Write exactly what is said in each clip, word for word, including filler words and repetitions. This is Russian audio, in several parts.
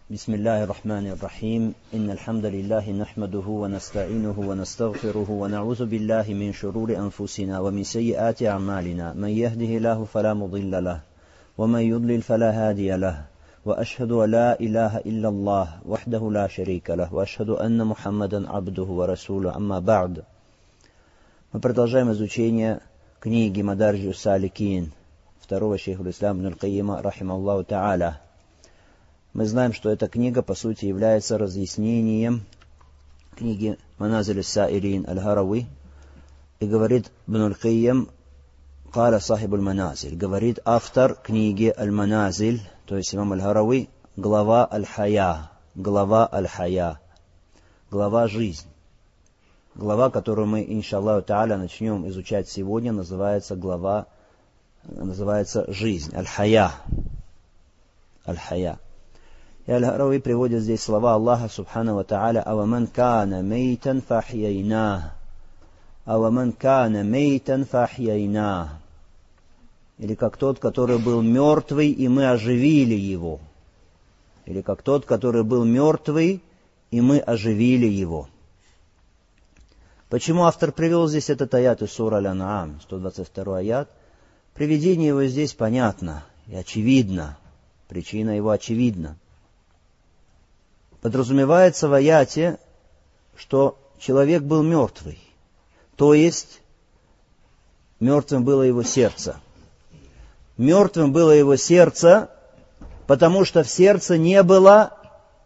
بسم الله الرحمن الرحيم إن الحمد لله نحمده ونستعينه ونستغفره ونعوذ بالله من شرور أنفسنا ومن سيئات أعمالنا من يهده الله فلا مضل له ومن يضلل فلا هادي له وأشهد أن لا إله إلا الله وحده لا شريك له وأشهد أن محمدا عبده ورسوله أما بعد. Мы продолжаем изучение книги Мадарджу Саликин второго шейха ислама ибн аль-Кайима рахимахуллаху та'аля. Мы знаем, что эта книга, по сути, является разъяснением книги Маназиль ас-Саилин аль-Харави. И говорит ибн аль-Кайим, «Каля сахиб аль-Маназиль», говорит автор книги Аль-Маназиль, то есть имам аль-Харави, глава аль-Хая, глава аль-Хая, глава жизнь. Глава, которую мы, иншаллаху та'аля, начнем изучать сегодня, называется глава, называется жизнь, аль-Хая, аль-Хая. И Аль-Харави приводит здесь слова Аллаха Субхану ва Та'аля: «Аваман кана мейтан фахьяйна, аваман кана мейтан фахьяйна». Или как тот, который был мертвый, и мы оживили его. Или как тот, который был мертвый, и мы оживили его. Почему автор привел здесь этот аят из сура Аль-Ан'ам, сто двадцать второй аят? Приведение его здесь понятно и очевидно. Причина его очевидна. Подразумевается в аяте, что человек был мертвый, то есть мертвым было его сердце. Мертвым было его сердце, потому что в сердце не было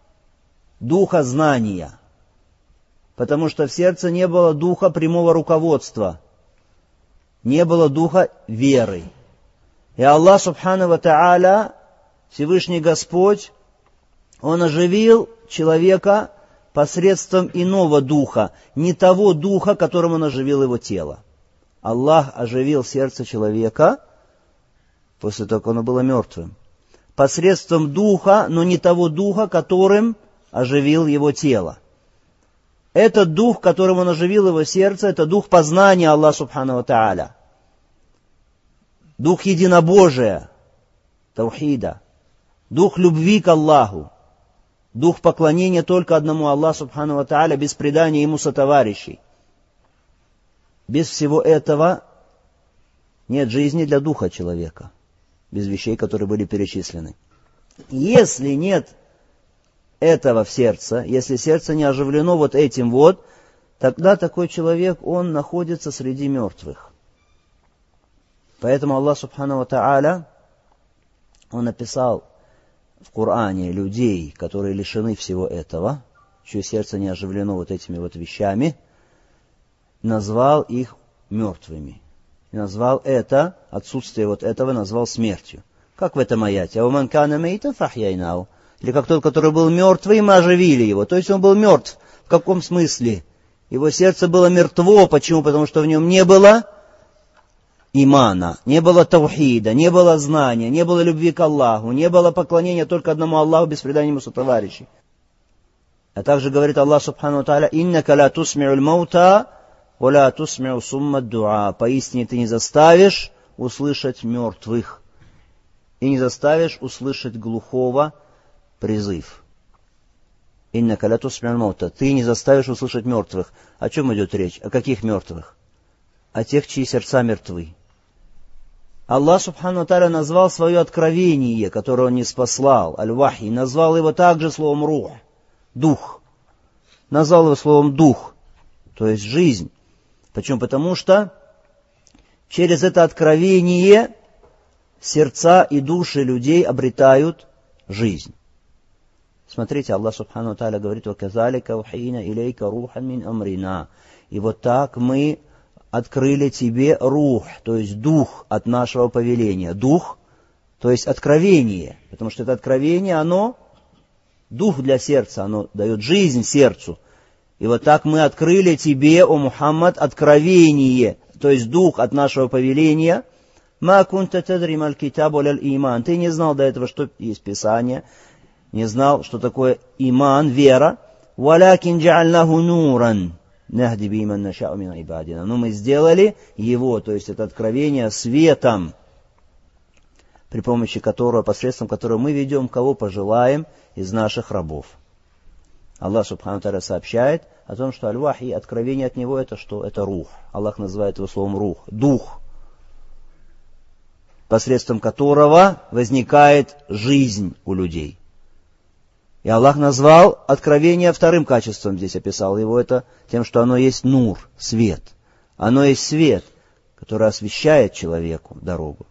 духа знания, потому что в сердце не было духа прямого руководства, не было духа веры. И Аллах Субхану ва Та'аля, Всевышний Господь, Он оживил человека посредством иного духа, не того духа, которым он оживил его тело. Аллах оживил сердце человека после того, как оно было мертвым, посредством духа, но не того духа, которым оживил его тело. Этот дух, которым он оживил его сердце, это дух познания Аллаха Субхану ва Та'аля, дух единобожия, таухида, дух любви к Аллаху, дух поклонения только одному Аллаху Субхану ва Та'аля, без предания ему сотоварищей. Без всего этого нет жизни для духа человека, без вещей, которые были перечислены. Если нет этого в сердце, если сердце не оживлено вот этим вот, тогда такой человек, он находится среди мертвых. Поэтому Аллах Субхану ва Та'аля, Он написал в Коране людей, которые лишены всего этого, чье сердце не оживлено вот этими вот вещами, назвал их мертвыми. И назвал это, отсутствие вот этого, назвал смертью. Как в этом аяте? «Аваман кана мейтан фахьяйнау». Или как тот, который был мертвый, мы оживили его. То есть он был мертв. В каком смысле? Его сердце было мертво. Почему? Потому что в нем не было имана, не было таухида, не было знания, не было любви к Аллаху, не было поклонения только одному Аллаху без предания ему сотоварищей. А также говорит Аллах Субхану ва Та'аля: «Иннака ла тусми'уль маута, ва ла тусми'у сумма дуа». Поистине ты не заставишь услышать мертвых и не заставишь услышать глухого призыв. «Иннака ла тусми'уль маута». Ты не заставишь услышать мертвых. О чем идет речь? О каких мертвых? О тех, чьи сердца мертвы. Аллах Субхану ва Та'аля назвал свое откровение, которое Он не спаслал, аль-Вахи, назвал его также словом рух, дух. Назвал его словом дух, то есть жизнь. Почему? Потому что через это откровение сердца и души людей обретают жизнь. Смотрите, Аллах Субхану ва Та'аля говорит: «Ваказалика ухийна илейка рухан мин амрина». И вот так мы открыли тебе рух, то есть дух от нашего повеления. Дух, то есть откровение. Потому что это откровение, оно дух для сердца, оно дает жизнь сердцу. И вот так мы открыли тебе, о Мухаммад, откровение, то есть дух от нашего повеления. «Ма кунта тадри маль китаб валяль иман». Ты не знал до этого, что есть Писание, не знал, что такое иман, вера. «Валякин джа'альнаху нуран». Но мы сделали его, то есть это откровение, светом. при помощи которого, посредством которого мы ведем, кого пожелаем из наших рабов. Аллах Субхану ва Тааля сообщает о том, что аль-вахи, откровение от него, это что? Это рух. Аллах называет его словом рух, дух, посредством которого возникает жизнь у людей. И Аллах назвал откровение вторым качеством, здесь описал его, это тем, что оно есть нур, свет. Оно есть свет, который освещает человеку дорогу.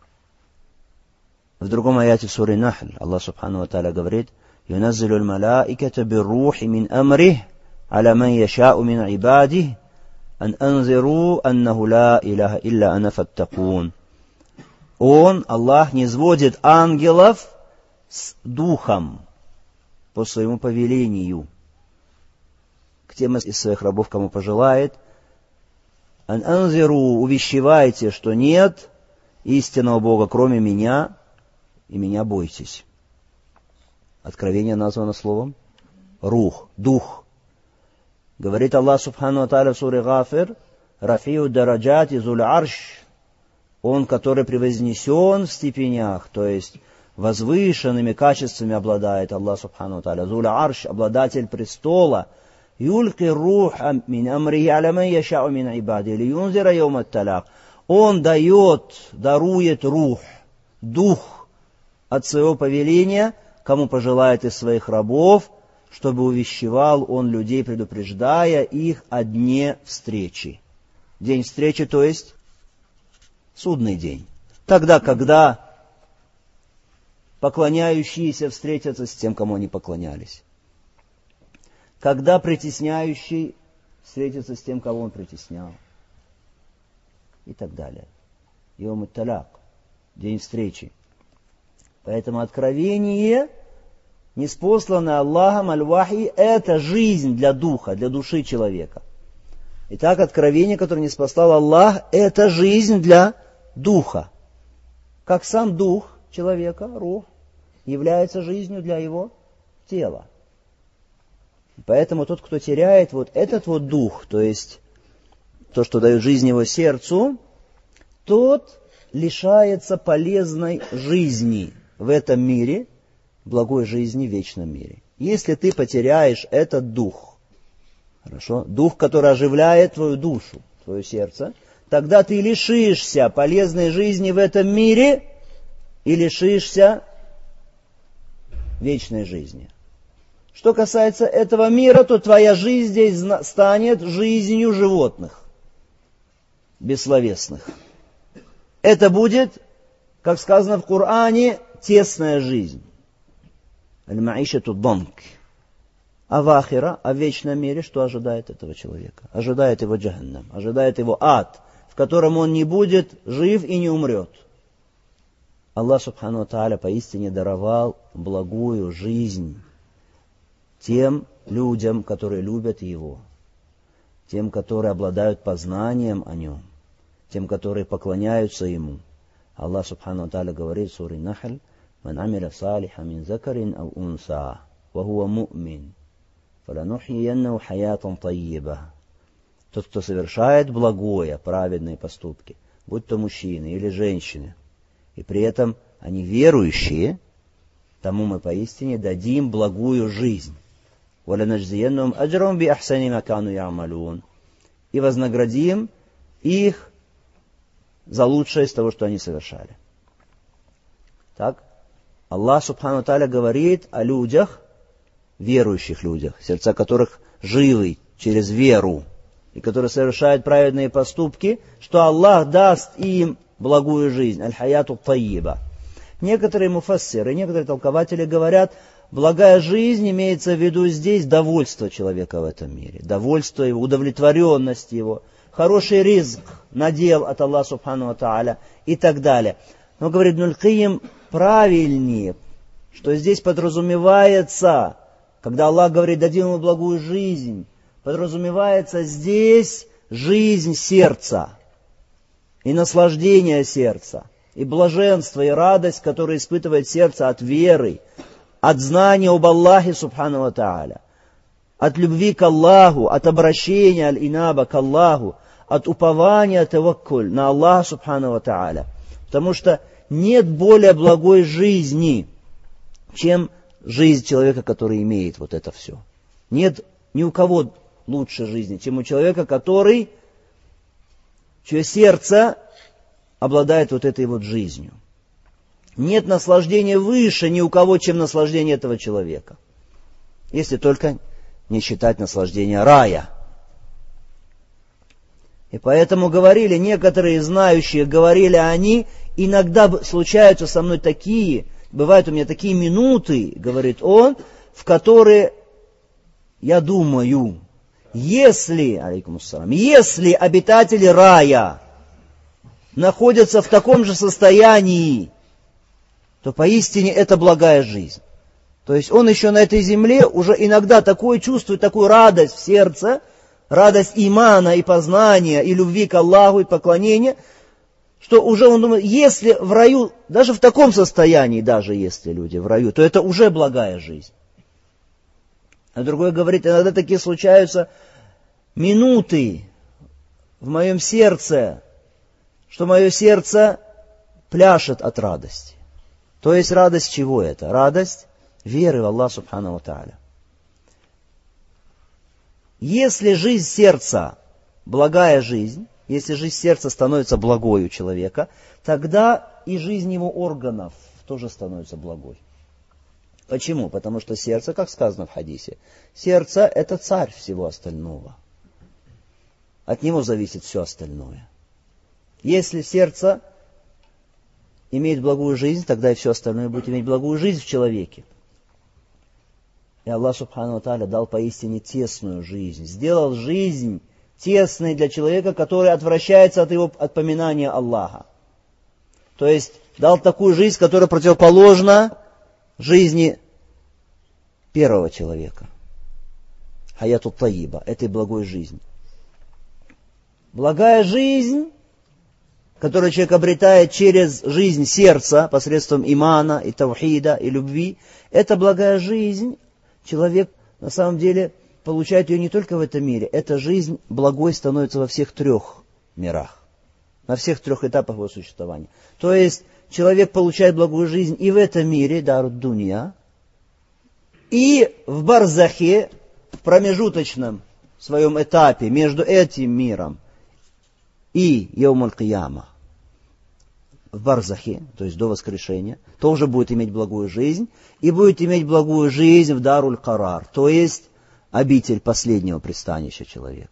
В другом аяте в суре Нахль Аллах Субхану ва Тааля говорит: «Юназзилу аль-малаиката бир-рухи мин амрих аля ман яшау мин ибадих ан анзиру аннаху ла илаха илля ана фаттакун». Он, Аллах, низводит ангелов с духом по своему повелению к тем из своих рабов, кому пожелает. «Ан анзиру», увещевайте, что нет истинного Бога, кроме меня, и меня бойтесь. Откровение названо словом рух, дух. Говорит Аллах Субхану ва Тааля в суре Гафир: «Рафиу дараджати зуль арш». Он, который превознесен в степенях, то есть возвышенными качествами обладает Аллах Субхану ва Тааля. Зуль арш, обладатель престола. «Юльки руха мин амрихи аля ман яшау мин ибади лиюнзира йоумат талак». Он дает, дарует рух, дух от своего повеления, кому пожелает из своих рабов, чтобы увещевал он людей, предупреждая их о дне встречи. День встречи, то есть судный день. Тогда, когда поклоняющиеся встретятся с тем, кому они поклонялись. Когда притесняющий встретится с тем, кого он притеснял. И так далее. Йоум талак, день встречи. Поэтому откровение, ниспосланное Аллахом, аль-вахи, это жизнь для духа, для души человека. Итак, откровение, которое ниспослал Аллах, это жизнь для духа. Как сам дух человека, рух, является жизнью для его тела. Поэтому тот, кто теряет вот этот вот дух, то есть то, что дает жизнь его сердцу, тот лишается полезной жизни в этом мире, благой жизни в вечном мире. Если ты потеряешь этот дух, хорошо, дух, который оживляет твою душу, твое сердце, тогда ты лишишься полезной жизни в этом мире и лишишься вечной жизни. Что касается этого мира, то твоя жизнь здесь станет жизнью животных, бессловесных. Это будет, как сказано в Коране, тесная жизнь. Аль-маишату данк. А в ахира, а в вечном мире, что ожидает этого человека? Ожидает его джаханнам, ожидает его ад, в котором он не будет жив и не умрет. Аллах Субхану ва Тааля поистине даровал благую жизнь тем людям, которые любят Его, тем, которые обладают познанием о Нем, тем, которые поклоняются Ему. Аллах Субхану ва Тааля говорит в суре Нахль: «Ман амиля салиха мин закарин ау унса, ва хуа му'мин, фаланухьияннаху хаятан таййиба». Тот, кто совершает благое, праведные поступки, будь то мужчины или женщины, и при этом они верующие, тому мы поистине дадим благую жизнь. И вознаградим их за лучшее из того, что они совершали. Так, Аллах Субхану ва Тааля говорит о людях, верующих людях, сердца которых живы через веру, и которые совершают праведные поступки, что Аллах даст им благую жизнь, аль-хаяту таййиба. Некоторые муфассиры, некоторые толкователи говорят, благая жизнь имеется в виду здесь довольство человека в этом мире, довольство его, удовлетворенность его, хороший ризк, надел от Аллаха Субхану ва Тааля и так далее. Но, говорит Ибн аль-Кайим, правильнее, что здесь подразумевается, когда Аллах говорит, дадим ему благую жизнь, подразумевается здесь жизнь сердца и наслаждение сердца, и блаженство, и радость, которую испытывает сердце от веры, от знания об Аллахе Субхану ва Тааля, от любви к Аллаху, от обращения аль-инаба к Аллаху, от упования таваккуль на Аллаха Субхану ва Тааля. Потому что нет более благой жизни, чем жизнь человека, который имеет вот это все. Нет ни у кого лучше жизни, чем у человека, который, чье сердце обладает вот этой вот жизнью. Нет наслаждения выше ни у кого, чем наслаждение этого человека. Если только не считать наслаждение рая. И поэтому говорили, некоторые знающие, говорили они, иногда случаются со мной такие, бывают у меня такие минуты, говорит он, в которые я думаю, если, алейкум ассалам, если обитатели рая находятся в таком же состоянии, то поистине это благая жизнь. То есть он еще на этой земле уже иногда такое чувствует, такую радость в сердце, радость имана и познания, и любви к Аллаху, и поклонения, что уже он думает, если в раю, даже в таком состоянии, даже если люди в раю, то это уже благая жизнь. А другой говорит, иногда такие случаются минуты в моем сердце, что мое сердце пляшет от радости. То есть радость чего это? Радость веры в Аллаха Субхану ва Тааля. Если жизнь сердца благая жизнь, если жизнь сердца становится благой у человека, тогда и жизнь его органов тоже становится благой. Почему? Потому что сердце, как сказано в хадисе, сердце – это царь всего остального. От него зависит все остальное. Если сердце имеет благую жизнь, тогда и все остальное будет иметь благую жизнь в человеке. И Аллах Субхану ва Тааля дал поистине тесную жизнь. Сделал жизнь тесной для человека, который отвращается от его от поминания Аллаха. То есть дал такую жизнь, которая противоположна жизни первого человека. Хаяту таиба, этой благой жизни. Благая жизнь, которую человек обретает через жизнь сердца, посредством имана и тавхида и любви, это благая жизнь. Человек на самом деле получает ее не только в этом мире. Эта жизнь благой становится во всех трех мирах. На всех трех этапах его существования. То есть человек получает благую жизнь и в этом мире, дарут дунья, и в барзахе, в промежуточном своем этапе между этим миром и Яум аль-Кияма, в барзахе, то есть до воскрешения, тоже будет иметь благую жизнь, и будет иметь благую жизнь в Даруль-Карар, то есть обитель последнего пристанища человека.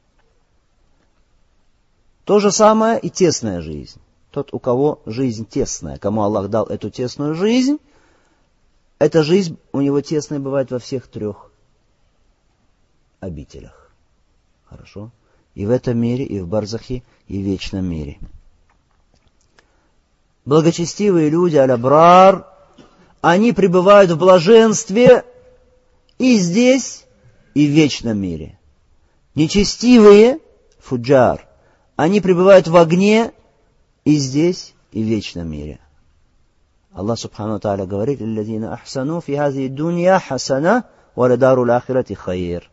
То же самое и тесная жизнь. Тот, у кого жизнь тесная, кому Аллах дал эту тесную жизнь, эта жизнь у него тесная бывает во всех трех обителях. Хорошо? И в этом мире, и в барзахе, и в вечном мире. Благочестивые люди, аль-абрар, они пребывают в блаженстве и здесь, и в вечном мире. Нечестивые, фуджар, они пребывают в огне и здесь, и в вечном мире. Аллах Субхану ва Тааля говорит, «Аллазина ахсану фи хази дунья хасана, ва ладару л-ахирати хайр».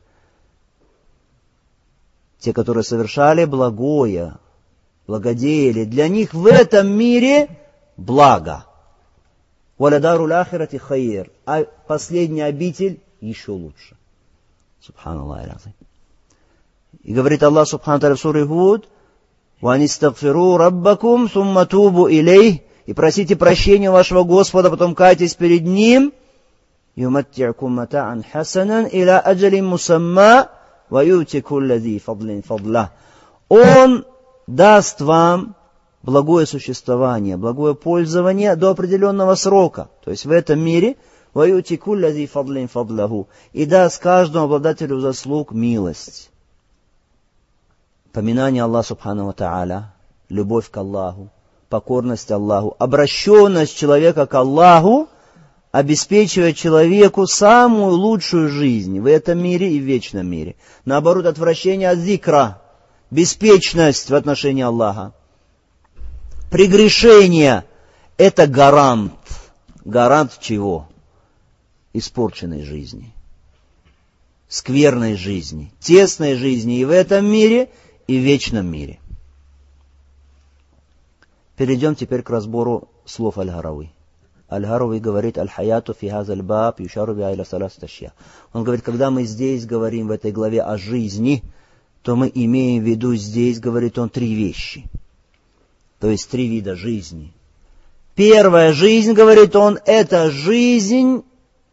Те, которые совершали благое, благодеяли, для них в этом мире благо. «Валадару л-ахирати хайр». А последний обитель еще лучше. Субханаллах. И говорит Аллах Субхану ва Тааля в суре Худ, «Ванистагфиру раббакум, сумма тубу илейх». И просите прощения вашего Господа, потом кайтесь перед Ним. «Юматти'кум мата'ан хасанан иля аджалин мусамма, ва юти кулля зи фадлин фадла». Он даст вам благое существование, благое пользование до определенного срока. То есть в этом мире ва юти кулля зи фадлин фадлаху. И даст каждому обладателю заслуг милость. Поминание Аллаха Субхану ва Тааля, любовь к Аллаху, покорность Аллаху, обращенность человека к Аллаху обеспечивает человеку самую лучшую жизнь в этом мире и в вечном мире. Наоборот, отвращение от зикра, беспечность в отношении Аллаха, прегрешение – это гарант. Гарант чего? Испорченной жизни, скверной жизни, тесной жизни и в этом мире, и в вечном мире. Перейдем теперь к разбору слов Аль-Гарави. Аль-Гарави говорит: «Аль-хаяту фи хазаль баб юшару биха иля саласат ашья». Он говорит, когда мы здесь говорим в этой главе о жизни, то мы имеем в виду здесь, говорит он, три вещи. То есть три вида жизни. Первая жизнь, говорит он, это жизнь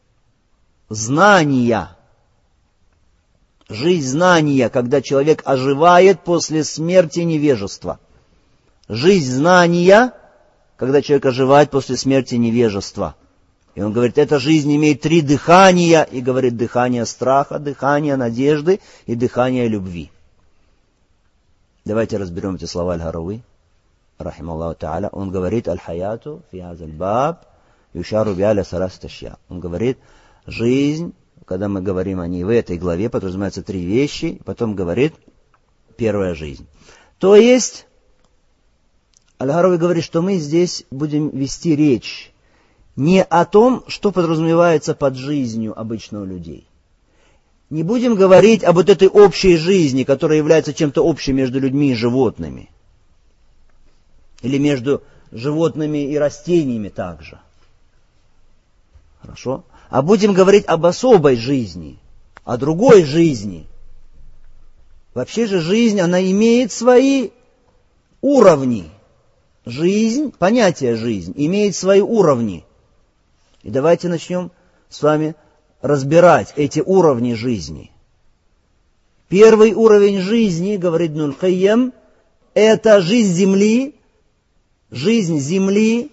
знания. Жизнь знания, когда человек оживает после смерти невежества. Жизнь знания, когда человек оживает после смерти невежества. И он говорит, эта жизнь имеет три дыхания, и говорит, дыхание страха, дыхание надежды и дыхание любви. Давайте разберем эти слова Аль-Гарави, рахималлаху та'аля. Он говорит, аль-хаяту фи хазаль баб юшару биха иля саласат ашья. Он говорит, жизнь, когда мы говорим о ней в этой главе, подразумеваются три вещи, потом говорит, первая жизнь. То есть, Аль-Гарави говорит, что мы здесь будем вести речь не о том, что подразумевается под жизнью обычных людей. Не будем говорить об вот этой общей жизни, которая является чем-то общим между людьми и животными. Или между животными и растениями также. Хорошо? А будем говорить об особой жизни, о другой жизни. Вообще же жизнь, она имеет свои уровни. Жизнь, понятие жизнь, имеет свои уровни. И давайте начнем с вами разбирать эти уровни жизни. Первый уровень жизни, говорит Ибн аль-Кайим, это жизнь земли, жизнь земли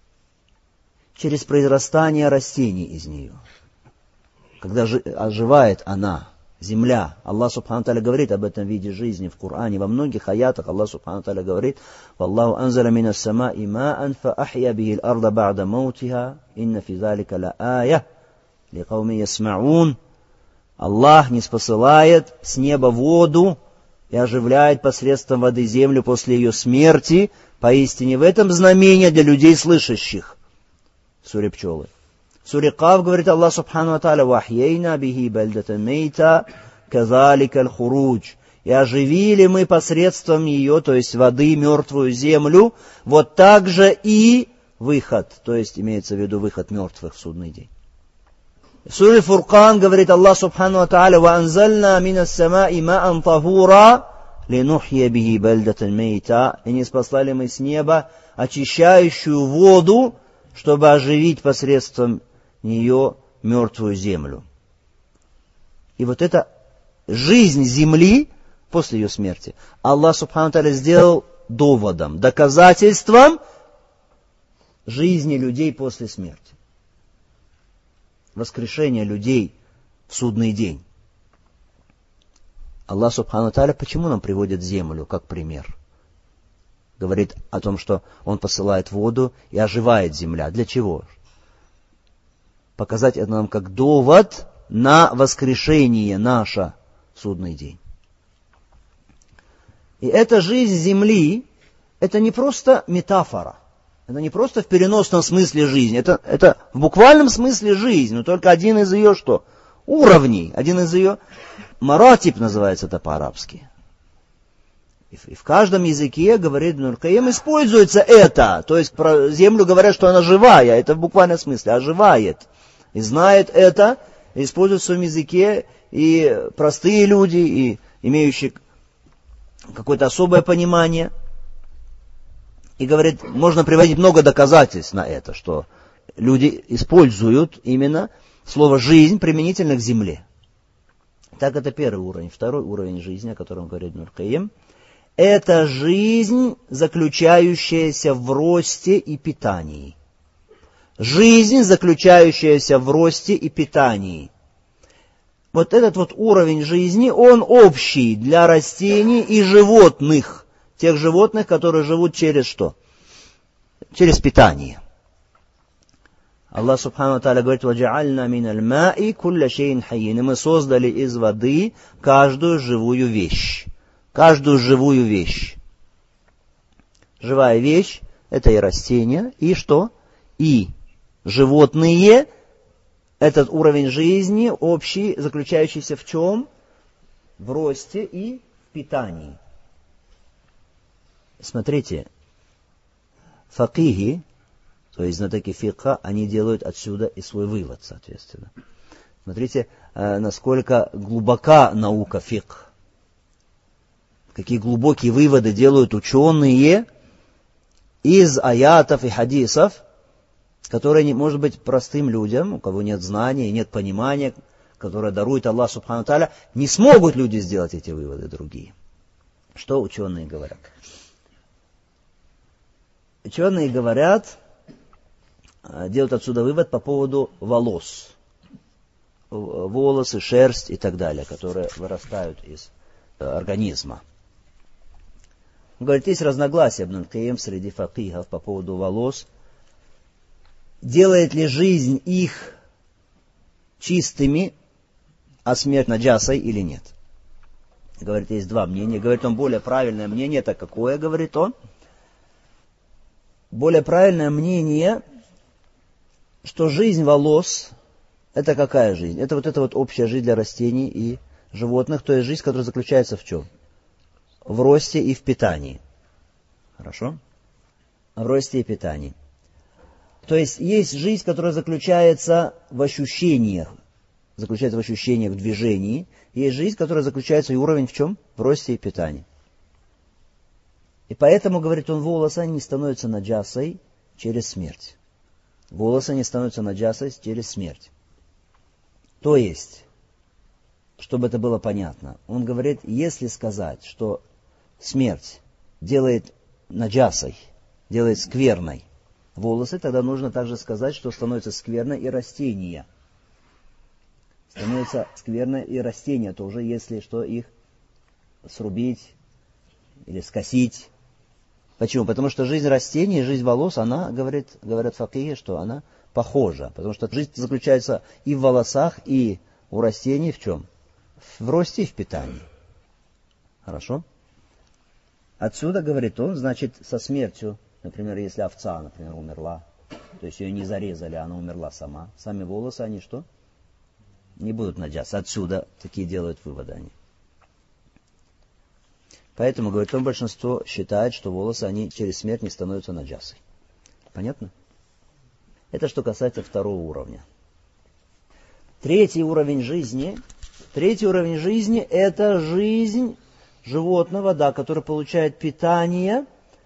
через произрастание растений из нее. Когда оживает она, земля. Аллах Субхану Тааля говорит об этом виде жизни в Коране. Во многих аятах Аллах Субхану Тааля говорит: «Валлаху анзаля мина ас-сама'i ма'ан фа ахья бихи ал-арда ба'да маутиха, инна фи залика ла ая ли кауми ясма'ун». Аллах ниспосылает с неба воду и оживляет посредством воды землю после ее смерти. Поистине в этом знамение для людей слышащих. В суре Пчелы. В суре Каф говорит Аллах Субхану Тааля: «Вахьейна бихи бальдатан мейта казалика аль-хурудж». И оживили мы посредством ее, то есть воды, мертвую землю, вот так же и выход, то есть имеется в виду выход мертвых в судный день. В суре Фуркан говорит Аллах Субхану Тааля: «Ваанзальна минас сама'i ма'ан tahura линухья бихи бальдатан мейта». И ниспослали мы с неба очищающую воду, чтобы оживить посредством нее мертвую землю. И вот эта жизнь земли после ее смерти Аллах Субхану Тааля сделал доводом, доказательством жизни людей после смерти. Воскрешение людей в судный день. Аллах Субхану Тааля почему нам приводит землю как пример? Говорит о том, что Он посылает воду и оживает земля. Для чего? Показать это нам как довод на воскрешение наше в судный день. И эта жизнь земли, это не просто метафора. Это не просто в переносном смысле жизнь. Это, это в буквальном смысле жизнь. Но только один из ее что? Уровней. Один из ее маратиб называется это по-арабски. И в каждом языке, говорит Ибн аль-Кайим, используется это. То есть про землю говорят, что она живая. Это в буквальном смысле. Оживает. И знает это. И использует в своем языке и простые люди, и имеющие какое-то особое понимание. И говорит, можно приводить много доказательств на это, что люди используют именно слово «жизнь» применительно к земле. Так, это первый уровень. Второй уровень жизни, о котором говорит Ибн аль-Кайим, это жизнь, заключающаяся в росте и питании. Жизнь, заключающаяся в росте и питании. Вот этот вот уровень жизни, он общий для растений и животных. Тех животных, которые живут через что? Через питание. Аллах Субхану Тааля говорит: «Ваджа'альна миналь ма'i кулля шейин хайин». И мы создали из воды каждую живую вещь. Каждую живую вещь. Живая вещь — это и растения, и что? И животные. Этот уровень жизни общий, заключающийся в чем? В росте и в питании. Смотрите, факихи, То есть знатоки фикха, они делают отсюда и свой вывод, соответственно. Смотрите, насколько глубока наука фикх. Какие глубокие выводы делают ученые из аятов и хадисов, которые, не, может быть, простым людям, у кого нет знания, нет понимания, которое дарует Аллах Субхану Тааля, не смогут люди сделать эти выводы другие. Что ученые говорят? Ученые говорят, делают отсюда вывод по поводу волос. Волосы, шерсть и так далее, которые вырастают из организма. Он говорит, есть разногласия Ибн аль-Кайим среди факихов по поводу волос. Делает ли жизнь их чистыми, а смерть наджасой или нет? Говорит, есть два мнения. Говорит он, более правильное мнение, это какое, говорит он? Более правильное мнение, что жизнь волос, это какая жизнь? Это вот эта вот общая жизнь для растений и животных, то есть жизнь, которая заключается в чем? В росте и в питании. Хорошо? В росте и питании. То есть есть жизнь, которая заключается в ощущениях, заключается в ощущениях, в движении. Есть жизнь, которая заключается и уровень в чем? В росте и питании. И поэтому, говорит он, волосы не становятся наджасой через смерть. Волосы не становятся наджасой через смерть. То есть, чтобы это было понятно, он говорит, если сказать, что смерть делает наджасой, делает скверной волосы, тогда нужно также сказать, что становится скверной и растения. Становится скверной и растения тоже, если что, их срубить или скосить. Почему? Потому что жизнь растений, жизнь волос, она, говорит, говорят факихи, что она похожа. Потому что жизнь заключается и в волосах, и у растений в чем? В росте и в питании. Хорошо? Отсюда, говорит он, значит, со смертью, например, если овца, например, умерла, то есть ее не зарезали, она умерла сама, сами волосы, они что? Не будут наджаса. Отсюда такие делают выводы они. Поэтому, говорит он, большинство считает, что волосы, они через смерть не становятся наджасой. Понятно? Это что касается второго уровня. Третий уровень жизни. Третий уровень жизни – это жизнь животного, да, который получает питание,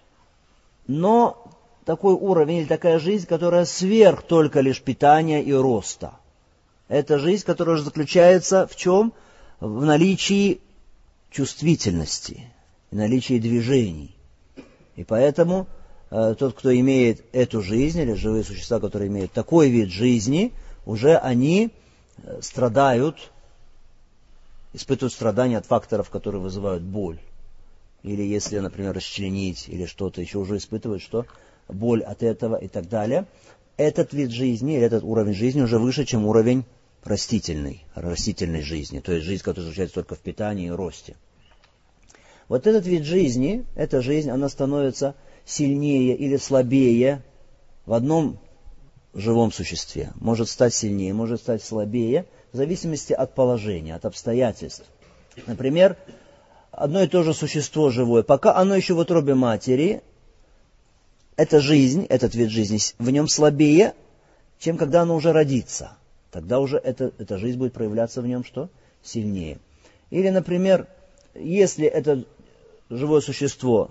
но такой уровень или такая жизнь, которая сверх только лишь питания и роста. Это жизнь, которая уже заключается в чем? В наличии чувствительности, в наличии движений. И поэтому э, тот, кто имеет эту жизнь, или живые существа, которые имеют такой вид жизни, уже они э, страдают, испытывают страдания от факторов, которые вызывают боль. Или если, например, расчленить, или что-то еще, уже испытывают, что боль от этого и так далее. Этот вид жизни, или этот уровень жизни уже выше, чем уровень растительной, растительной жизни. То есть жизнь, которая заключается только в питании и росте. Вот этот вид жизни, эта жизнь, она становится сильнее или слабее в одном живом существе. Может стать сильнее, может стать слабее, в зависимости от положения, от обстоятельств. Например, одно и то же существо живое, пока оно еще в утробе матери, эта жизнь, этот вид жизни в нем слабее, чем когда оно уже родится. Тогда уже эта, эта жизнь будет проявляться в нем что? Сильнее. Или, например, если это живое существо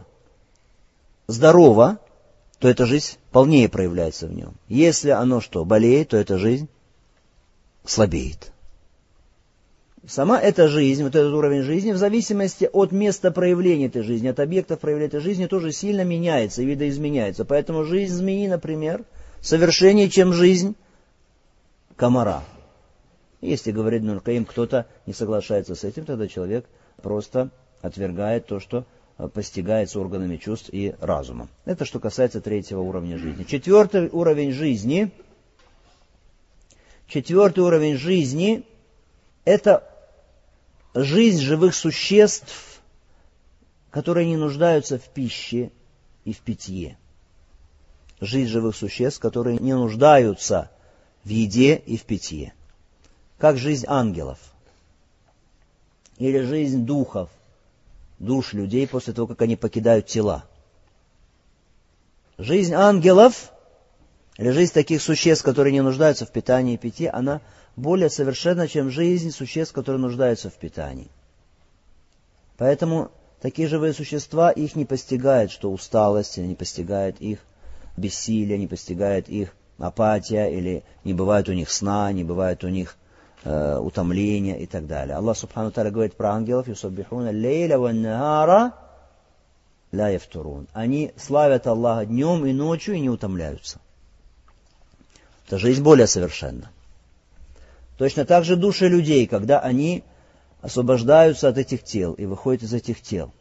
здорово, то эта жизнь полнее проявляется в нем. Если оно что, болеет, то эта жизнь слабеет. Сама эта жизнь, вот этот уровень жизни, в зависимости от места проявления этой жизни, от объектов проявления этой жизни, тоже сильно меняется и видоизменяется. Поэтому жизнь змеи, например, совершеннее, чем жизнь комара. Если, говорит Ибн аль-Кайим, кто-то не соглашается с этим, тогда человек просто отвергает то, что постигается органами чувств и разума. Это что касается третьего уровня жизни. Четвертый уровень жизни. Четвертый уровень жизни – это жизнь живых существ, которые не нуждаются в пище и в питье. Жизнь живых существ, которые не нуждаются в еде и в питье. Как жизнь ангелов. Или жизнь духов, душ людей после того, как они покидают тела. Жизнь ангелов – или жизнь таких существ, которые не нуждаются в питании и питье, она более совершенна, чем жизнь существ, которые нуждаются в питании. Поэтому такие живые существа, их не постигает, что усталость, не постигает их бессилие, не постигает их апатия, или не бывает у них сна, не бывает у них э, утомления и так далее. Аллах Субхану Тааля говорит про ангелов: «Юсаббихуна лейля ван нахара ла яфтурун». Они славят Аллаха днем и ночью и не утомляются. Это жизнь более совершенна. Точно так же души людей, когда они освобождаются от этих тел и выходят из этих тел,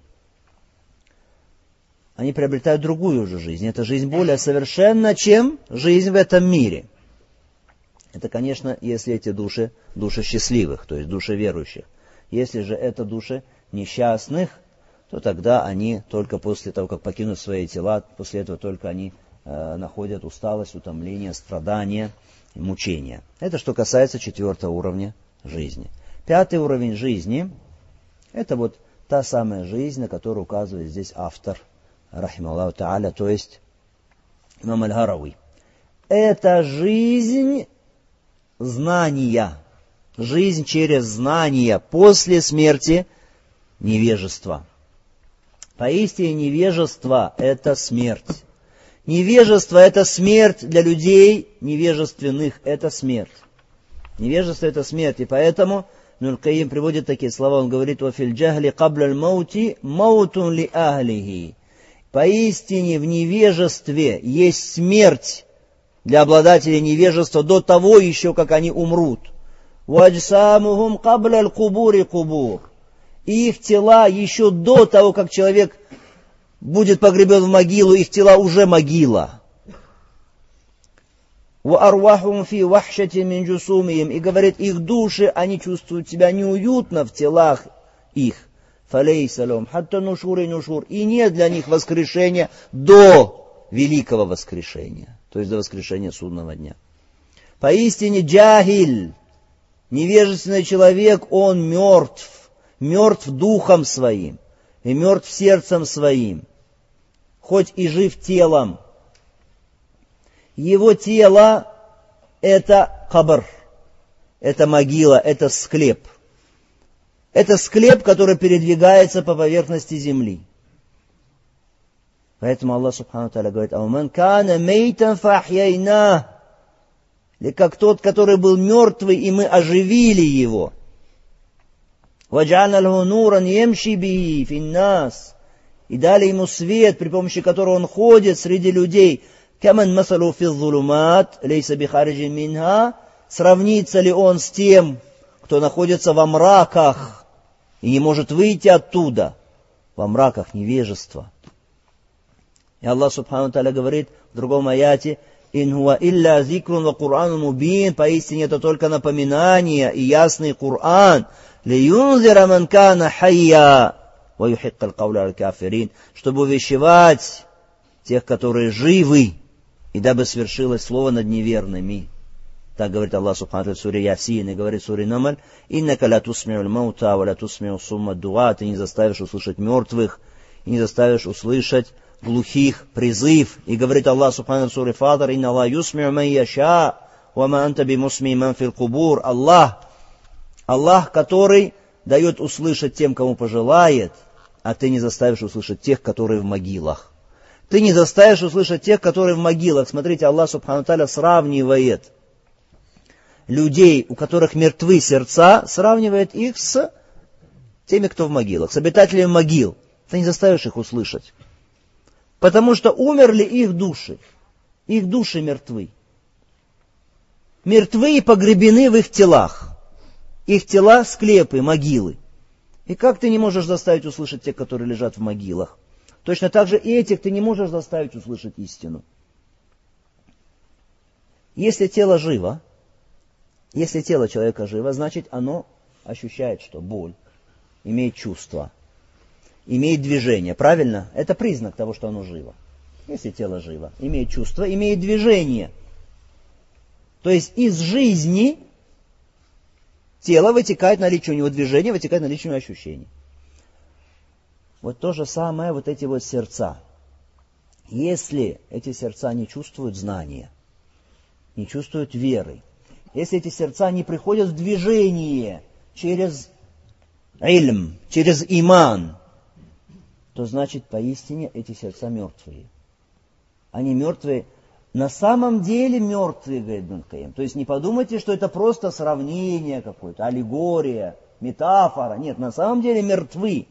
они приобретают другую уже жизнь. Это жизнь более совершенна, чем жизнь в этом мире. Это, конечно, если эти души, души счастливых, то есть души верующих. Если же это души несчастных, то тогда они только после того, как покинут свои тела, после этого только они э, находят усталость, утомление, страдания и мучения. Это что касается четвертого уровня жизни. Пятый уровень жизни — это вот та самая жизнь, на которую указывает здесь автор, рахималлаху та'аля, то есть имам аль-Гарауи. Это жизнь знания, жизнь через знания после смерти невежества. Поистине невежество — это смерть. Невежество — это смерть для людей невежественных, это смерть. Невежество — это смерть, и поэтому Ибн аль-Кайим приводит такие слова, он говорит: «Вафиль джахли кабля аль-маути маутун ли ахлихи». Поистине в невежестве есть смерть для обладателей невежества до того еще, как они умрут. «Ваджсамухум кабля аль-кубури кубур». И их тела еще до того, как человек будет погребен в могилу, их тела уже могила. وَأَرْوَحُمْ فِي وَحْشَةٍ مِنْ جُسُومِهِمْ. И говорит, их души, они чувствуют себя неуютно в телах их. فَلَيْسَ لَهُمْ حَتَّى نُشُورِ نُشُورِ. И нет для них воскрешения до великого воскрешения, то есть до воскрешения судного дня. Поистине джахиль, невежественный человек, он мертв, мертв духом своим и мертв сердцем своим, хоть и жив телом. Его тело — это кабр, это могила, это склеп. Это склеп, который передвигается по поверхности земли. Поэтому Аллах Субхану Тааля говорит: «Ауман кана мейтан фахьяйна». Или как тот, который был мертвый, и мы оживили его. «Вадж'альна лаху нуран ямши бихи финнас». И дали ему свет, при помощи которого он ходит среди людей. «Каман масалу фи зулумат, лейса бихариджин минха». Сравнится ли он с тем, кто находится во мраках и не может выйти оттуда? Во мраках невежества. И Аллах Субхану Тааля говорит в другом аяте: «Ин хуа илля зикрун ва Кур'ану мубин». Поистине это только напоминание и ясный Кур'ан. «Лиюнзира ман кана хайя ва юхиккал кауля аль-кафирин». Чтобы увещевать тех, которые живы, и дабы свершилось слово над неверными. Так говорит Аллах Субхану Тааля в суре Ясин, и говорит в суре Намль: «Иннака ла тусми'у аль-маута ва ла тусми'у сумма дуа». Ты не заставишь услышать мертвых, и не заставишь услышать глухих призыв. И говорит Аллах Субхану в суре Фатир: «Инна Аллах юсми'у ман яша, ва ма анта бимусми ман фил кубур». Аллах, Аллах, который дает услышать тем, кому пожелает, а ты не заставишь услышать тех, которые в могилах. Ты не заставишь услышать тех, которые в могилах. Смотрите, Аллах Субхану Тааля сравнивает людей, у которых мертвы сердца, сравнивает их с теми, кто в могилах, с обитателями могил. Ты не заставишь их услышать. Потому что умерли их души. Их души мертвы. Мертвы и погребены в их телах. Их тела — склепы, могилы. И как ты не можешь заставить услышать тех, которые лежат в могилах? Точно так же и этих ты не можешь заставить услышать истину. Если тело живо, если тело человека живо, значит оно ощущает что? Боль, имеет чувства, имеет движение. Правильно? Это признак того, что оно живо. Если тело живо, имеет чувства, имеет движение. То есть из жизни тело вытекает наличие у него движения, вытекает наличие у него ощущений. Вот то же самое, вот эти вот сердца. Если эти сердца не чувствуют знания, не чувствуют веры. Если эти сердца не приходят в движение через ильм, через иман, то значит поистине эти сердца мертвые. Они мертвые, на самом деле мертвые, говорит Ибн Кайим. То есть не подумайте, что это просто сравнение какое-то, аллегория, метафора. Нет, на самом деле мертвы.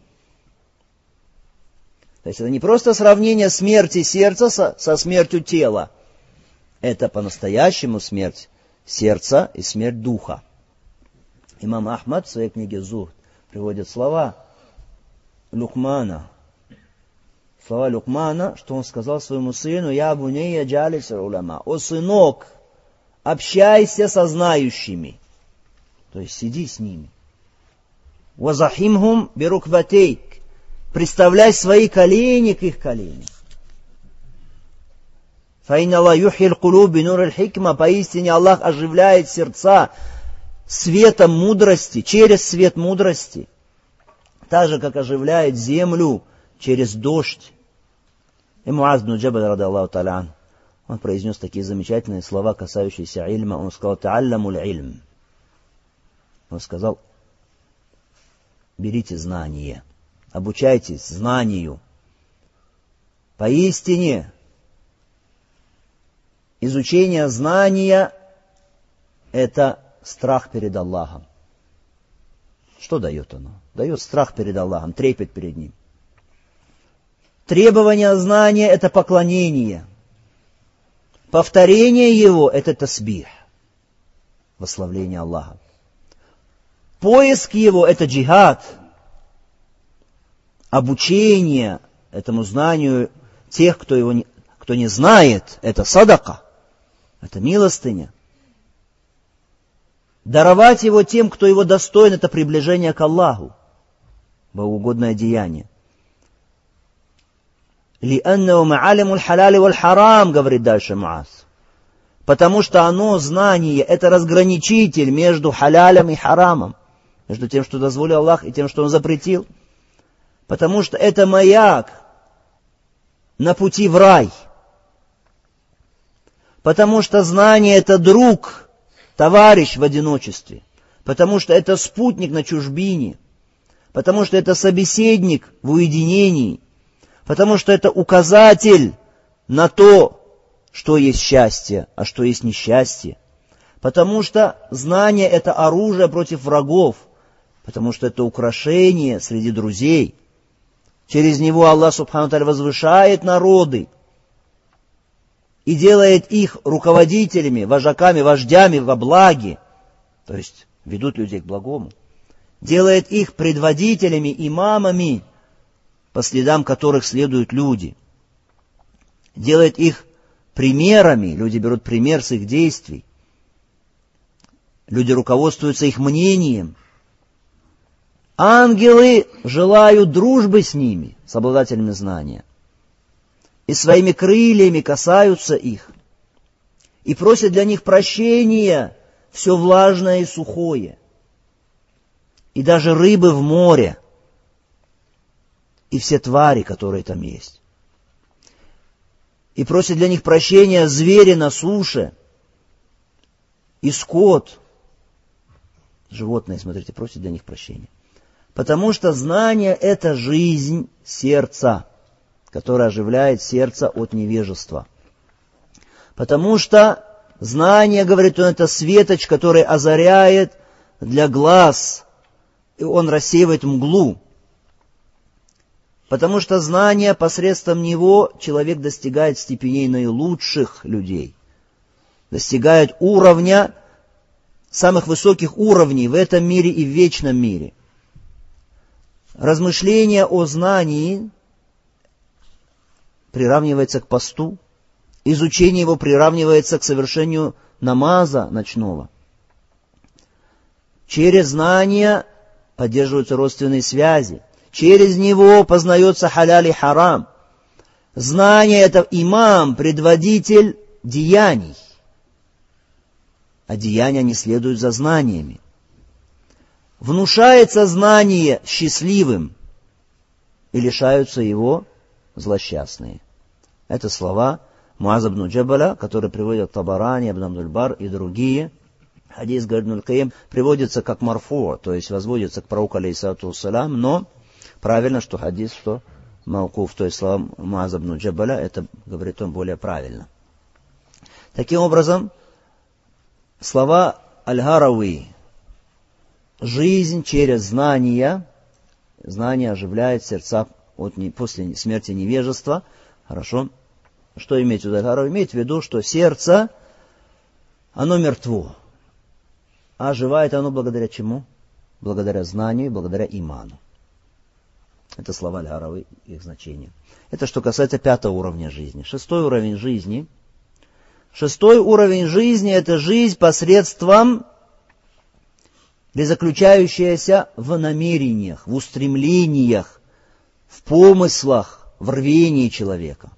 То есть это не просто сравнение смерти сердца со, со смертью тела. Это по-настоящему смерть сердца и смерть духа. Имам Ахмад в своей книге «Зухд» приводит слова Лукмана. Слова Лукмана, что он сказал своему сыну: «Я бунейя джалис уляма». «О сынок, общайся со знающими». То есть сиди с ними. «Вазахимхум бирукбатейк». Представляй свои колени к их коленям. «Фаинна Аллах юхил кулуб бинур аль-хикма». Поистине Аллах оживляет сердца светом мудрости, через свет мудрости. Так же, как оживляет землю через дождь. И Муаз бин Джабаль, ради Аллаху та'аля, он произнес такие замечательные слова, касающиеся ильма. Он сказал: «Та'алламу аль-ильм». Он сказал: берите знание, обучайтесь знанию. Поистине, изучение знания — это страх перед Аллахом. Что дает оно? Дает страх перед Аллахом, трепет перед Ним. Требование знания — это поклонение. Повторение его — это тасбих, восславление Аллаха. Поиск его — это джихад. Обучение этому знанию тех, кто его не, кто не знает, это садака, это милостыня. Даровать его тем, кто его достоин, это приближение к Аллаху, богоугодное деяние. «Лианнаху ма'алиму аль-халяли валь-харам», говорит дальше Муаз. Потому что оно, знание, это разграничитель между халялем и харамом, между тем, что дозволил Аллах, и тем, что Он запретил. Потому что это маяк на пути в рай. Потому что знание — это друг, товарищ в одиночестве. Потому что это спутник на чужбине. Потому что это собеседник в уединении. Потому что это указатель на то, что есть счастье, а что есть несчастье. Потому что знание — это оружие против врагов. Потому что это украшение среди друзей. Через него Аллах Субхану ва Тааля возвышает народы и делает их руководителями, вожаками, вождями во благе. То есть ведут людей к благому. Делает их предводителями, имамами, по следам которых следуют люди. Делает их примерами, люди берут пример с их действий. Люди руководствуются их мнением. Ангелы желают дружбы с ними, с обладателями знания. И своими крыльями касаются их. И просят для них прощения все влажное и сухое. И даже рыбы в море. И все твари, которые там есть. И просят для них прощения звери на суше. И скот. Животные, смотрите, просят для них прощения. Потому что знание — это жизнь сердца, которая оживляет сердце от невежества. Потому что знание, говорит он, это светоч, который озаряет для глаз, и он рассеивает мглу. Потому что знание, посредством него человек достигает степеней наилучших людей, достигает уровня, самых высоких уровней в этом мире и в вечном мире. Размышление о знании приравнивается к посту, изучение его приравнивается к совершению намаза ночного. Через знание поддерживаются родственные связи. Через него познается халяль и харам. Знание — это имам, предводитель деяний. А деяния не следуют за знаниями. Внушается знание счастливым, и лишаются его злосчастные. Это слова Муаз ибн Джабаля, который приводит Табарани, Ибн Абдуль-Бар и другие. Хадис, говорит Ибн аль-Кайим, приводится как марфу, то есть возводится к пророку алейхиссалату вассалям, но правильно, что хадис, что маукуф, то есть слова Муаз ибн Джабаля, это, говорит он, более правильно. Таким образом, слова Аль-Гарауи, жизнь через знания, знание оживляет сердца от, после смерти невежества. Хорошо. Что имеет в виду Аль-Гарауи? Имеет в виду, что сердце, оно мертво. А оживает оно благодаря чему? Благодаря знанию, благодаря иману. Это слова Аль-Гарауи, их значение. Это что касается пятого уровня жизни. Шестой уровень жизни. Шестой уровень жизни – это жизнь посредством, или заключающаяся в намерениях, в устремлениях, в помыслах, в рвении человека.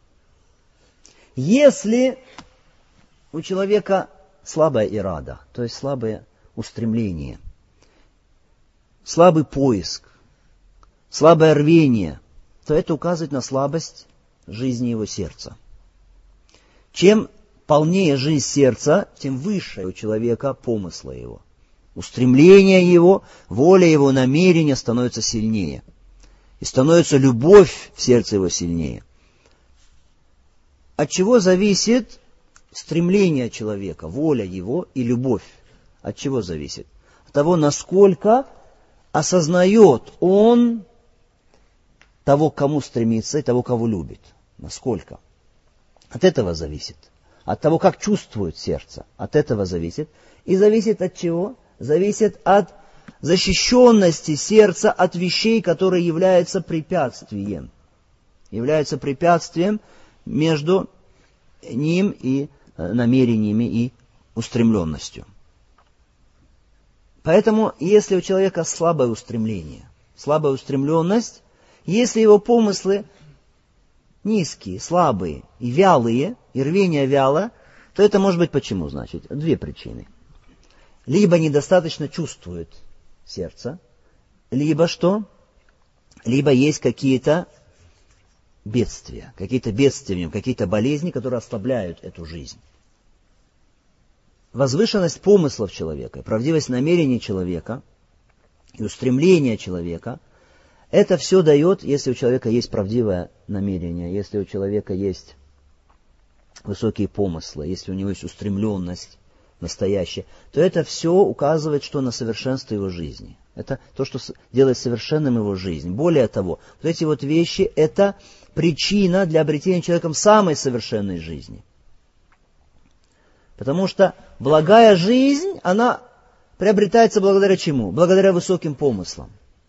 Если у человека слабая ирада, то есть слабое устремление, слабый поиск, слабое рвение, то это указывает на слабость жизни его сердца. Чем полнее жизнь сердца, тем выше у человека помысла его. Устремление его, воля его, намерение становится сильнее. И становится любовь в сердце его сильнее. От чего зависит стремление человека, воля его и любовь? От чего зависит? От того, насколько осознает он того, к кому стремится, и того, кого любит. Насколько. От этого зависит. От того, как чувствует сердце. От этого зависит. И зависит от чего? Зависит от защищенности сердца от вещей, которые являются препятствием. Являются препятствием между ним и намерениями и устремленностью. Поэтому, если у человека слабое устремление, слабая устремленность, если его помыслы низкие, слабые и вялые, и рвение вяло, то это может быть почему, значит? Две причины. Либо недостаточно чувствует сердце, либо что? Либо есть какие-то бедствия, какие-то бедствия, какие-то болезни, которые ослабляют эту жизнь. Возвышенность помыслов человека, правдивость намерений человека и устремления человека, это все дает, если у человека есть правдивое намерение, если у человека есть высокие помыслы, если у него есть устремленность настоящая, то это все указывает, что на совершенство его жизни. Это то, что делает совершенным его жизнь. Более того, вот эти вот вещи – это причина для обретения человеком самой совершенной жизни. Потому что благая жизнь, она приобретается благодаря чему? Благодаря высоким помыслам.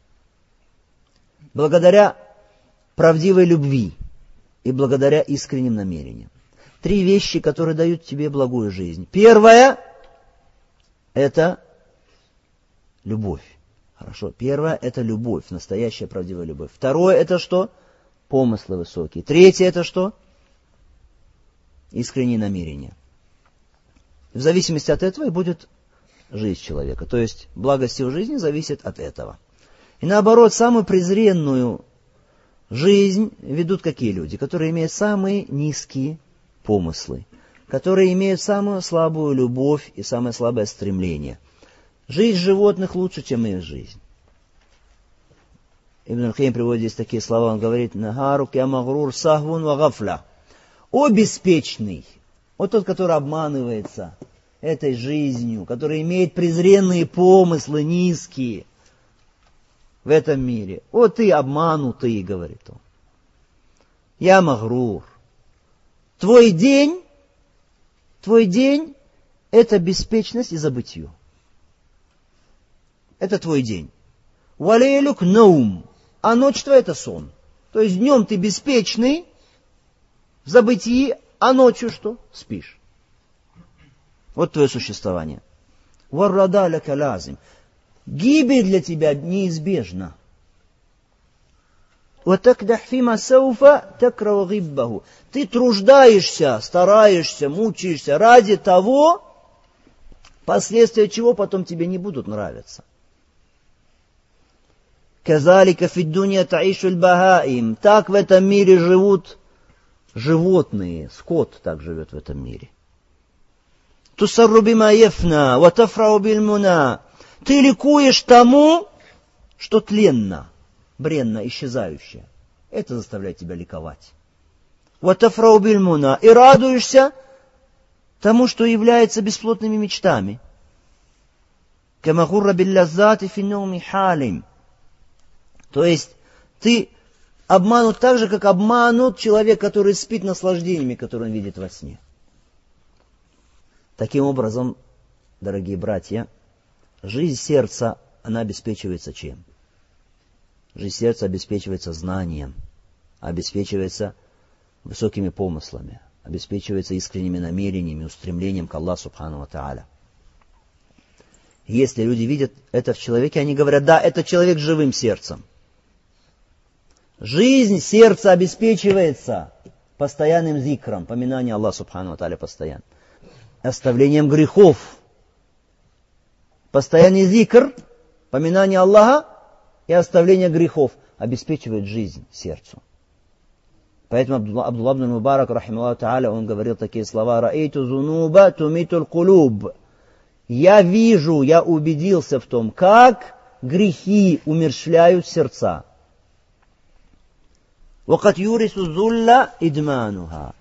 Благодаря правдивой любви и благодаря искренним намерениям. Три вещи, которые дают тебе благую жизнь. Первое – это любовь. Хорошо. Первое – это любовь, настоящая правдивая любовь. Второе – это что? Помыслы высокие. Третье – это что? Искренние намерения. В зависимости от этого и будет жизнь человека. То есть благость его жизни зависит от этого. И наоборот, самую презренную жизнь ведут какие люди? Которые имеют самые низкие помыслы, которые имеют самую слабую любовь и самое слабое стремление. Жизнь животных лучше, чем их жизнь. Ибн аль-Кайим приводит здесь такие слова, он говорит: «Нахарук я магрур сахвун ва гафля». О беспечный, о тот, который обманывается этой жизнью, который имеет презренные помыслы, низкие в этом мире. О ты обманутый, говорит он. Я магрур. Твой день, твой день – это беспечность и забытье. Это твой день. Валейлюк наум. А ночь твоя – это сон. То есть днем ты беспечный, в забытии, а ночью что? Спишь. Вот твое существование. Варрада ляка лазим. Гибель для тебя неизбежна. Ты труждаешься, стараешься, мучаешься ради того, последствия чего потом тебе не будут нравиться. Так в этом мире живут животные, скот так живет в этом мире. Тусарру бима яфна, ва тафрау биль муна. Ты ликуешь тому, что тленно, бренно, исчезающее. Это заставляет тебя ликовать. Ва тафрау биль муна. И радуешься тому, что является бесплотными мечтами. Кама гурра биль лаззати фи науми халим. То есть ты обманут так же, как обманут человек, который спит наслаждениями, которые он видит во сне. Таким образом, дорогие братья, жизнь сердца, она обеспечивается чем? Жизнь сердца обеспечивается знанием, обеспечивается высокими помыслами, обеспечивается искренними намерениями, устремлением к Аллаху Субхану ва Тааля. Если люди видят это в человеке, они говорят: да, это человек с живым сердцем. Жизнь сердца обеспечивается постоянным зикром, поминанием Аллаха Субхану ва Тааля постоянно, оставлением грехов. Постоянный зикр, поминание Аллаха и оставление грехов обеспечивает жизнь сердцу. Поэтому Абдуллах ибн Мубарак, рахимахуллаху тааля, он говорил такие слова: «Раэйту зунуба тумитул кулуб». Я вижу, я убедился в том, как грехи умерщвляют сердца. «Вакат юрису зулла идмануха».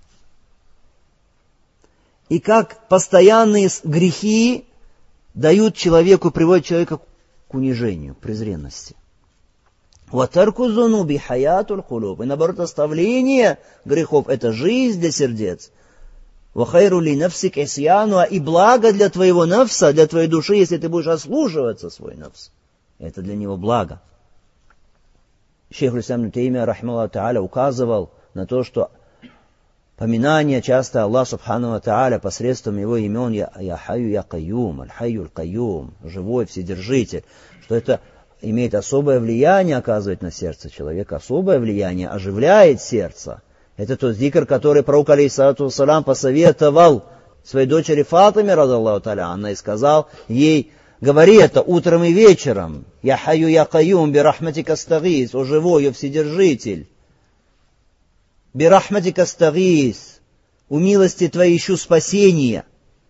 И как постоянные грехи дают человеку, приводят человека к унижению, к презренности. «Ватарку зунуби хаятул кулуб». И наоборот, оставление грехов – это жизнь для сердец. «Вахайру ли нафсик исьяну», и благо для твоего нафса, для твоей души, если ты будешь ослуживаться свой нафс. Это для него благо. Шейх аль-Ислам ибн Таймия, рахимахуллаху тааля, указывал на то, что поминание часто Аллаха Субхану ва Тааля посредством его имен «Я, я Хайю, Я Кайюм», «Аль-Хайю, Аль-Кайюм», «Живой Вседержитель», что это имеет особое влияние, оказывает на сердце человека, особое влияние, оживляет сердце. Это тот зикр, который пророк алейхиссалату вассалям посоветовал своей дочери Фатиме, радаллаху тааля анха, и сказал ей: говори это утром и вечером. «Я Хайю, Я Кайюм, бирахматика астагис», «О живой, о Вседержитель». «Бирахматика астагис», «У милости твоей ищу спасения».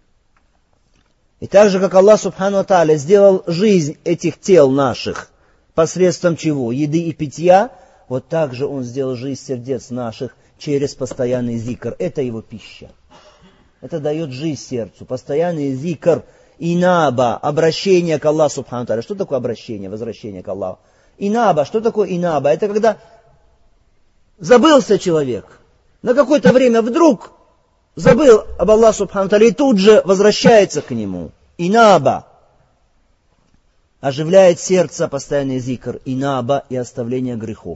И так же, как Аллах Субхану ва Тааля сделал жизнь этих тел наших посредством чего? Еды и питья, вот так же Он сделал жизнь сердец наших через постоянный зикр. Это его пища. Это дает жизнь сердцу. Постоянный зикр, инаба, обращение к Аллаху Субхану ва Тааля. Что такое обращение, возвращение к Аллаху? Инаба, что такое инаба? Это когда забылся человек, на какое-то время вдруг забыл об Аллахе Субхану ва Тааля и тут же возвращается к Нему. Инаба. Оживляет сердце постоянный зикр. Инаба и оставление грехов.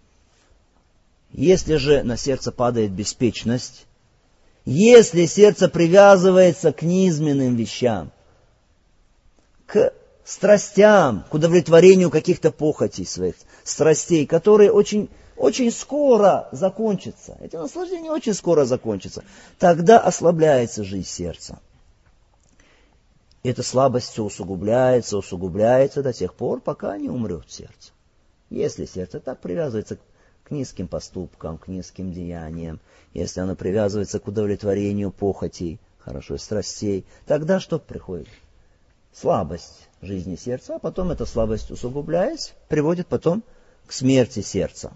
Если же на сердце падает беспечность, если сердце привязывается к низменным вещам, к страстям, к удовлетворению каких-то похотей своих, страстей, которые очень, очень скоро закончатся, эти наслаждения очень скоро закончатся, тогда ослабляется жизнь сердца. Эта слабость все усугубляется, усугубляется до тех пор, пока не умрет сердце. Если сердце так привязывается к низким поступкам, к низким деяниям, если оно привязывается к удовлетворению похотей, хорошо, страстей, тогда что приходит? Слабость жизни сердца, а потом эта слабость, усугубляясь, приводит потом к смерти сердца.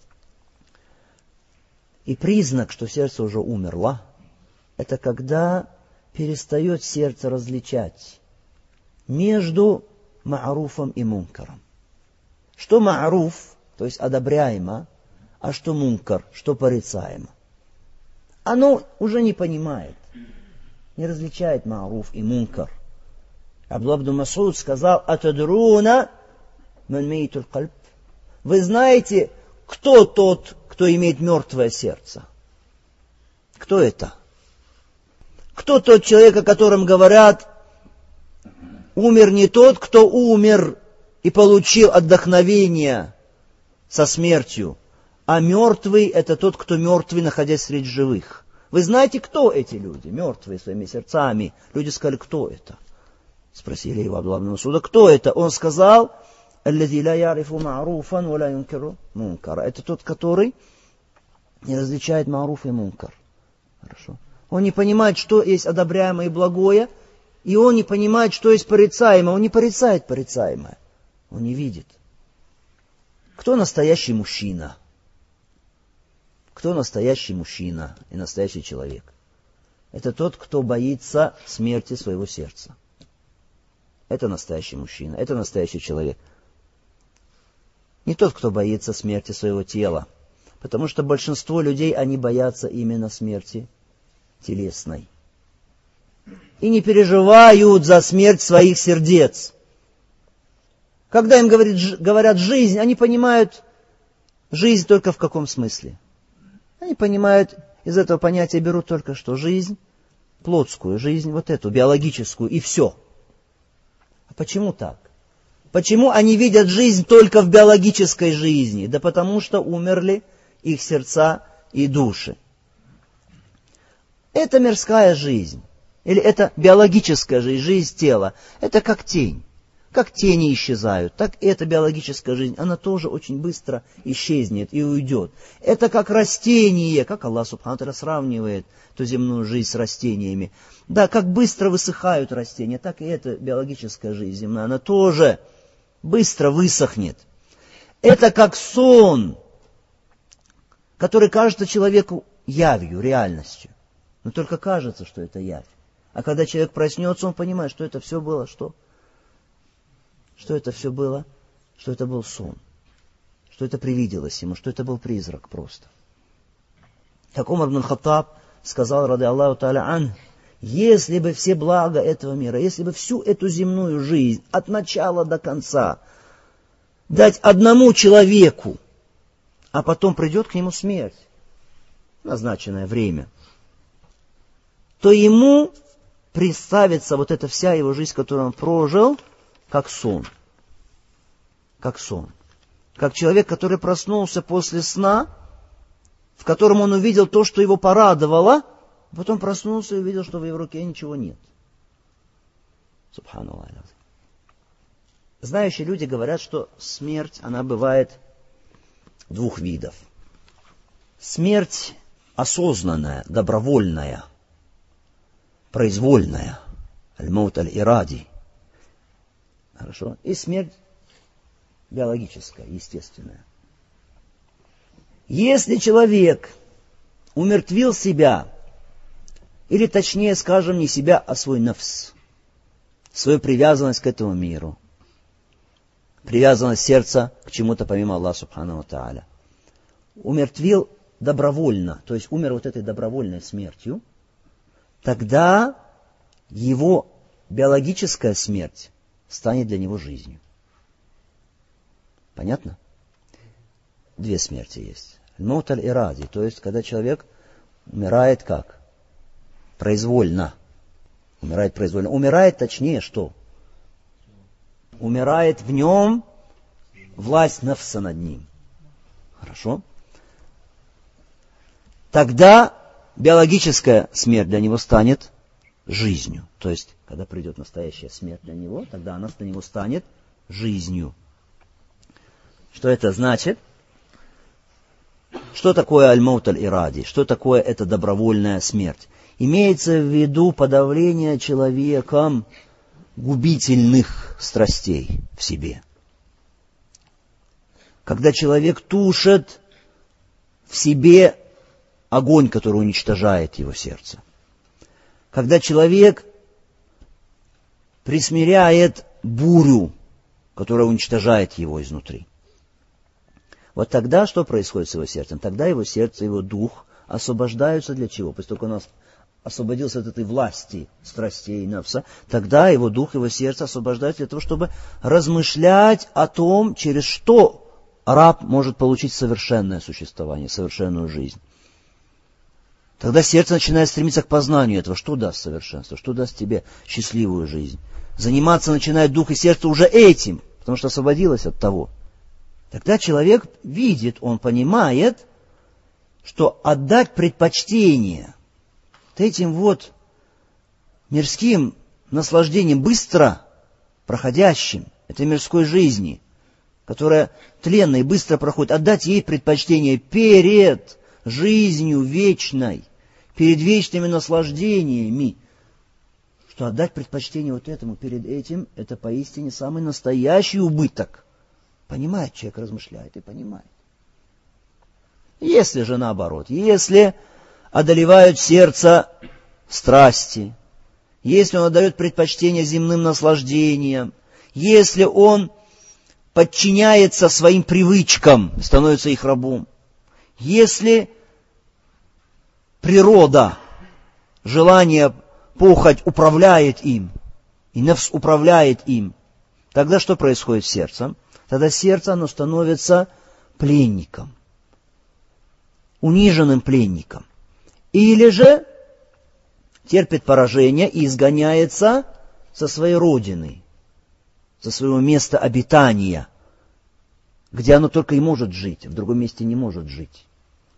И признак, что сердце уже умерло, это когда перестает сердце различать между ма'руфом и мункаром. Что ма'руф, то есть одобряемо, а что мункар, что порицаемо. Оно уже не понимает, не различает ма'руф и мункар. Абдуллах ибн Мас'уд сказал: «Атадруна ман мейтул кальб». Вы знаете, кто тот, кто имеет мертвое сердце? Кто это? Кто тот человек, о котором говорят: умер не тот, кто умер и получил отдохновение со смертью, а мертвый — это тот, кто мертвый, находясь среди живых. Вы знаете, кто эти люди, мертвые своими сердцами? Люди сказали: кто это? Спросили его Абдуллах ибн Мас'уда: кто это? Он сказал: «Аллази ла ярифу ма'руфан ва ла юнкиру мункара». Это тот, который не различает маруф и мункар. Хорошо. Он не понимает, что есть одобряемое и благое, и он не понимает, что есть порицаемое. Он не порицает порицаемое. Он не видит. Кто настоящий мужчина? Кто настоящий мужчина и настоящий человек? Это тот, кто боится смерти своего сердца. Это настоящий мужчина, это настоящий человек. Не тот, кто боится смерти своего тела. Потому что большинство людей, они боятся именно смерти телесной. И не переживают за смерть своих сердец. Когда им говорят, говорят жизнь, они понимают жизнь только в каком смысле. Они понимают, из этого понятия берут только что жизнь, плотскую жизнь, вот эту, биологическую, и все. А почему так? Почему они видят жизнь только в биологической жизни? Да потому что умерли их сердца и души. Это мирская жизнь, или это биологическая жизнь, жизнь тела. Это как тень. Как тени исчезают, так и эта биологическая жизнь, она тоже очень быстро исчезнет и уйдет. Это как растение, как Аллах Субхану ва Тааля сравнивает ту земную жизнь с растениями. Да, как быстро высыхают растения, так и эта биологическая жизнь земная, она тоже быстро высохнет. Это как сон, который кажется человеку явью, реальностью. Но только кажется, что это явь. А когда человек проснется, он понимает, что это все было что? Что это все было? Что это был сон. Что это привиделось ему, что это был призрак просто. Как Умар ибн Хаттаб сказал, ради Аллаху та'аля ан, если бы все блага этого мира, если бы всю эту земную жизнь от начала до конца дать одному человеку, а потом придет к нему смерть, назначенное время, то ему представится вот эта вся его жизнь, которую он прожил, как сон. Как сон. Как человек, который проснулся после сна, в котором он увидел то, что его порадовало, а потом проснулся и увидел, что в его руке ничего нет. Субханаллах. Знающие люди говорят, что смерть, она бывает двух видов. Смерть осознанная, добровольная, произвольная. Аль-маут аль-иради. Хорошо. И смерть биологическая, естественная. Если человек умертвил себя, или точнее скажем, не себя, а свой нафс, свою привязанность к этому миру, привязанность сердца к чему-то помимо Аллаха Субхану ва Тааля, умертвил добровольно, то есть умер вот этой добровольной смертью, тогда его биологическая смерть станет для него жизнью. Понятно? Две смерти есть. Аль-маут аль-иради, то есть, когда человек умирает как? Произвольно. Умирает произвольно. Умирает точнее что? Умирает в нем власть нафса над ним. Хорошо? Тогда биологическая смерть для него станет жизнью. То есть, когда придет настоящая смерть для него, тогда она для него станет жизнью. Что это значит? Что такое аль-маут аль-иради? Что такое эта добровольная смерть? Имеется в виду подавление человеком губительных страстей в себе. Когда человек тушит в себе огонь, который уничтожает его сердце. Когда человек присмиряет бурю, которая уничтожает его изнутри. Вот тогда что происходит с его сердцем? Тогда его сердце, его дух освобождаются для чего? После того, как он освободился от этой власти страстей нафса, тогда его дух, его сердце освобождаются для того, чтобы размышлять о том, через что раб может получить совершенное существование, совершенную жизнь. Тогда сердце начинает стремиться к познанию этого. Что даст совершенство? Что даст тебе счастливую жизнь? Заниматься начинает дух и сердце уже этим, потому что освободилось от того. Тогда человек видит, он понимает, что отдать предпочтение этим вот мирским наслаждением, быстро проходящим, этой мирской жизни, которая тленно и быстро проходит, отдать ей предпочтение перед жизнью вечной, перед вечными наслаждениями, что отдать предпочтение вот этому перед этим, это поистине самый настоящий убыток. Понимает человек, размышляет и понимает. Если же наоборот, если одолевают сердце страсти, если он отдает предпочтение земным наслаждениям, если он подчиняется своим привычкам, становится их рабом, если природа, желание, похоть управляет им, и нафс управляет им, тогда что происходит с сердцем? Тогда сердце, оно становится пленником, униженным пленником. Или же терпит поражение и изгоняется со своей родины, со своего места обитания, где оно только и может жить, в другом месте не может жить.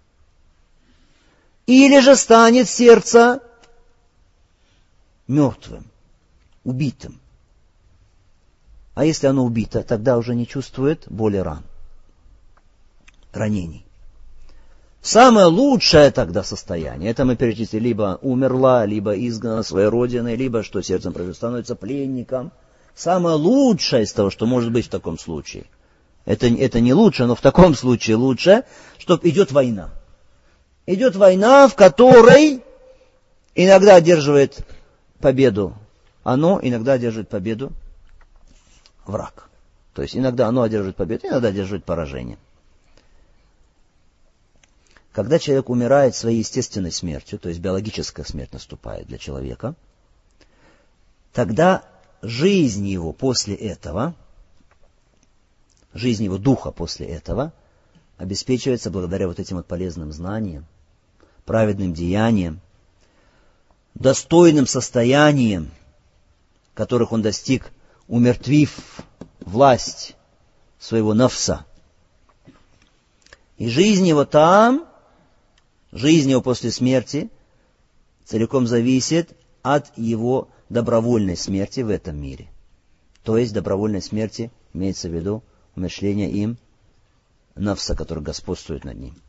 Или же станет сердце мертвым, убитым. А если оно убито, тогда уже не чувствует боли ран, ранений. Самое лучшее тогда состояние, это мы перечислили, либо умерла, либо изгнана своей родины, либо что сердцем произойдет, становится пленником. Самое лучшее из того, что может быть в таком случае, это, это не лучше, но в таком случае лучше, что идет война. Идет война, в которой иногда одерживает победу оно, иногда одерживает победу враг. То есть иногда оно одерживает победу, иногда одерживает поражение. Когда человек умирает своей естественной смертью, то есть биологическая смерть наступает для человека, тогда жизнь его после этого, жизнь его духа после этого обеспечивается благодаря вот этим вот полезным знаниям, праведным деяниям, достойным состояниям, которых он достиг, умертвив власть своего нафса. И жизнь его там, жизнь его после смерти целиком зависит от его добровольной смерти в этом мире. То есть добровольной смерти имеется в виду умерщвление им нафса, который господствует над ним.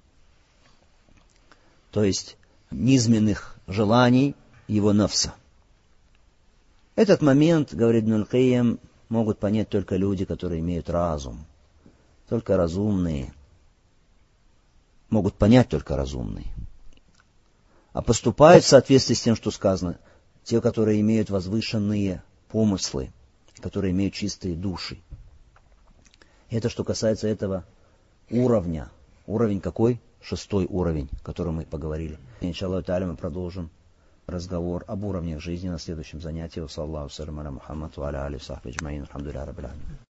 То есть низменных желаний его нафса. Этот момент, говорит Ибн аль-Кайим, могут понять только люди, которые имеют разум. Только разумные. Могут понять только разумные. А поступают в соответствии с тем, что сказано, те, которые имеют возвышенные помыслы, которые имеют чистые души. Это что касается этого уровня. Уровень какой? Шестой уровень, о котором мы поговорили. Иншаллаху та'аля мы продолжим разговор об уровнях жизни на следующем занятии. Саллаллаху салям аля Мухаммад ва аля алихи ва сахбихи аджмаин. Алхамдулиллахи раббил аламин.